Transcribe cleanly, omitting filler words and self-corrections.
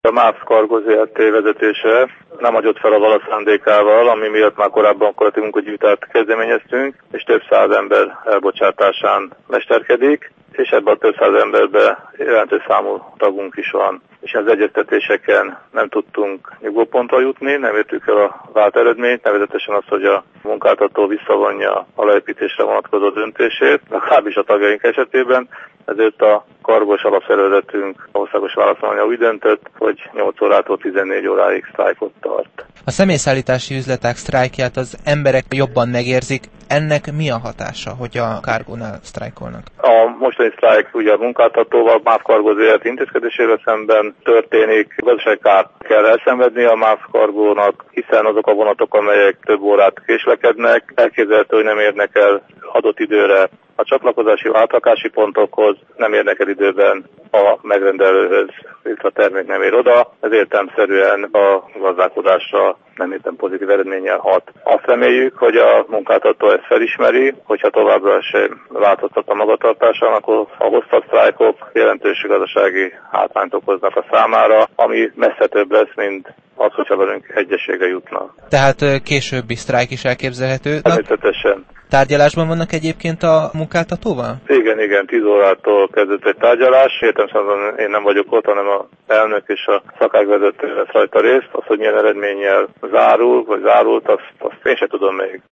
A MÁV Cargo Zrt. Vezetése nem adott fel a vala szándékával, ami miatt már korábban kollektív munkagyűjtőt kezdeményeztünk, és több száz ember elbocsátásán mesterkedik, és ebben a több száz emberben jelentős számú tagunk is van. És az egyeztetéseken nem tudtunk nyugvópontra jutni, nem értük el a vált eredményt, nevezetesen az, hogy a munkáltató visszavonja a leépítésre vonatkozó döntését, legalábbis a tagjaink esetében, ezért a kargos alapszervezetünk országos válaszolója úgy döntött, hogy 8 órától 14 óráig sztrájkot tart. A személyszállítási üzletek sztrájkját az emberek jobban megérzik. Ennek mi a hatása, hogy a Cargónál sztrájkolnak? A mostani sztrájk ugye a munkáltatóval, MÁV Cargo Zrt. Intézkedésével szemben történik. Gazdasági kárt kell elszenvedni a MÁV Cargónak, hiszen azok a vonatok, amelyek több órát késlekednek, elképzelhető, hogy nem érnek el adott időre a csatlakozási átrakási pontokhoz, nem érnek el időben a megrendelőhöz, illetve a termék nem ér oda, ez értelemszerűen a gazdálkodásra nem értem pozitív eredménnyel hat. Azt reméljük, hogy a munkáltató ezt felismeri, hogyha továbbra sem változtat a magatartásán, akkor a hosszabb sztrájkok jelentős gazdasági hátrányt okoznak a számára, ami messze több lesz, mint az, hogyha velünk egyességre jutnak. Tehát későbbi sztrájk is elképzelhető. Természetesen. Tárgyalásban vannak egyébként a munkáltatóval? Igen, 10 órától kezdett egy tárgyalás. Értelemszerűen én nem vagyok ott, hanem az elnök és a szakágvezető vesz rajta részt. Az, hogy milyen eredménnyel zárul, vagy zárult, azt én sem tudom még.